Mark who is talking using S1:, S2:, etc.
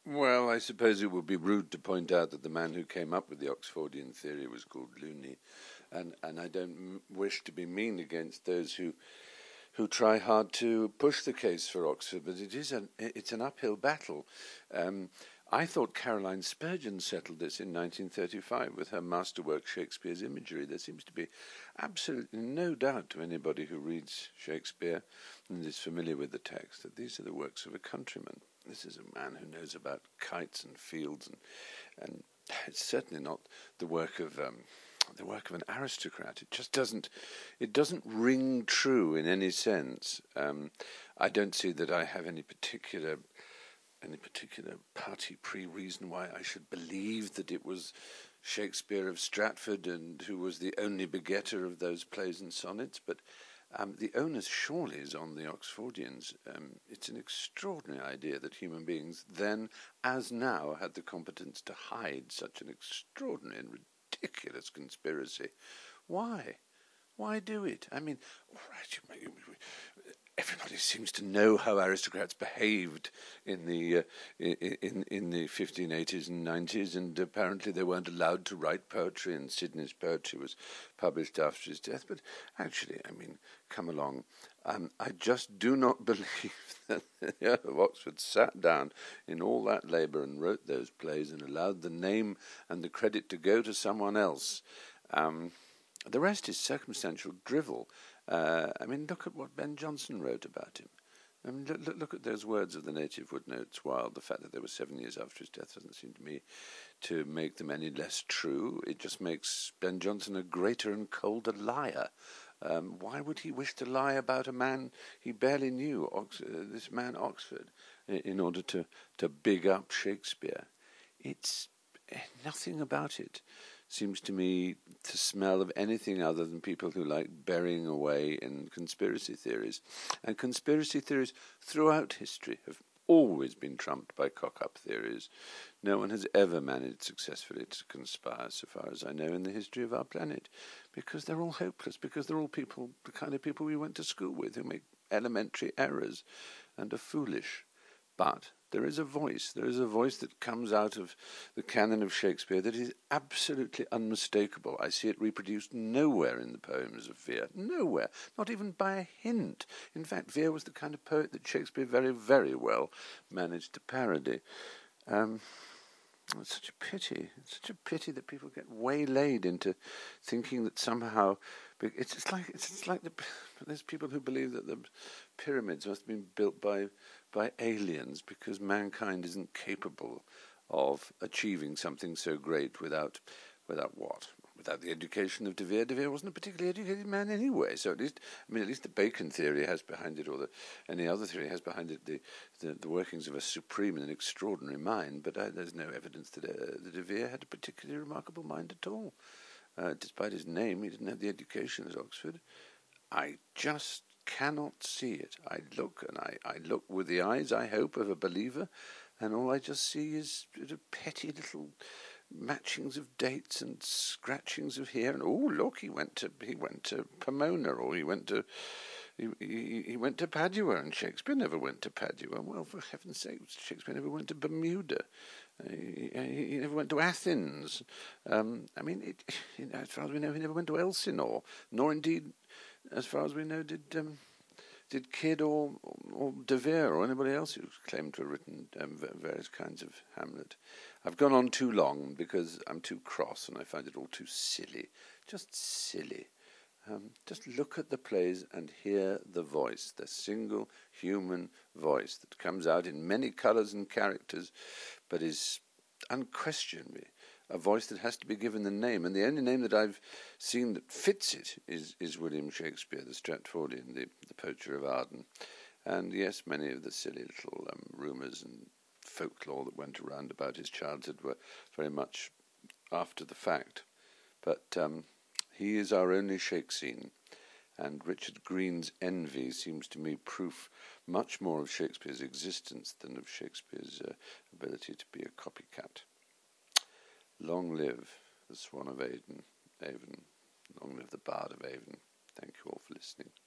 S1: Well, I suppose it would be rude to point out that the man who came up with the Oxfordian theory was called Looney, and I don't wish to be mean against those who try hard to push the case for Oxford, but it's an uphill battle. I thought Caroline Spurgeon settled this in 1935 with her masterwork Shakespeare's Imagery. There seems to be absolutely no doubt to anybody who reads Shakespeare and is familiar with the text that these are the works of a countryman. This is a man who knows about kites and fields, and it's certainly not the work of an aristocrat. It just doesn't ring true in any sense. I don't see that I have any particular party reason why I should believe that it was Shakespeare of Stratford and who was the only begetter of those plays and sonnets, but the onus surely is on the Oxfordians. It's an extraordinary idea that human beings then, as now, had the competence to hide such an extraordinary and ridiculous conspiracy. Why? Why do it? I mean, all right, everybody seems to know how aristocrats behaved in the 1580s and 90s, and apparently they weren't allowed to write poetry, and Sidney's poetry was published after his death. But actually, I mean, come along. I just do not believe that the Earl of Oxford sat down in all that labour and wrote those plays and allowed the name and the credit to go to someone else. The rest is circumstantial drivel. I mean, look at what Ben Jonson wrote about him. I mean, look at those words of the native wood notes wild. The fact that they were 7 years after his death doesn't seem to me to make them any less true. It just makes Ben Jonson a greater and colder liar. Why would he wish to lie about a man he barely knew, this man Oxford, in order to big up Shakespeare? It's nothing about it seems to me to smell of anything other than people who like burying away in conspiracy theories. And conspiracy theories throughout history have always been trumped by cock-up theories. No one has ever managed successfully to conspire, so far as I know, in the history of our planet, because they're all hopeless, because they're all people, the kind of people we went to school with, who make elementary errors and are foolish. But there is a voice that comes out of the canon of Shakespeare that is absolutely unmistakable. I see it reproduced nowhere in the poems of Vere, nowhere, not even by a hint. In fact, Vere was the kind of poet that Shakespeare very, very well managed to parody. It's such a pity that people get waylaid into thinking that somehow it's like there's people who believe that the pyramids must have been built by aliens because mankind isn't capable of achieving something so great without what? Without the education of De Vere. De Vere wasn't a particularly educated man anyway, so at least the Bacon theory has behind it, or any other theory has behind it the workings of a supreme and an extraordinary mind, but there's no evidence that De Vere had a particularly remarkable mind at all. Despite his name, he didn't have the education at Oxford. I just cannot see it. I look with the eyes, I hope, of a believer, and all I just see is petty little matchings of dates and scratchings of here, and look, he went to Pomona, or he went to Padua, and Shakespeare never went to Padua. Well, for heaven's sake, Shakespeare never went to Bermuda. He never went to Athens. As far as we know, he never went to Elsinore, nor indeed, as far as we know, did Kidd or De Vere or anybody else who claimed to have written various kinds of Hamlet. I've gone on too long because I'm too cross and I find it all too silly. Just silly. Just look at the plays and hear the voice, the single human voice that comes out in many colours and characters, but is unquestionably a voice that has to be given the name, and the only name that I've seen that fits it is William Shakespeare, the Stratfordian, the poacher of Arden. And yes, many of the silly little rumours and folklore that went around about his childhood were very much after the fact. But he is our only Shakespeare, and Richard Green's Envy seems to me proof much more of Shakespeare's existence than of Shakespeare's ability to be a copycat. Long live the Swan of Avon. Long live the Bard of Avon. Thank you all for listening.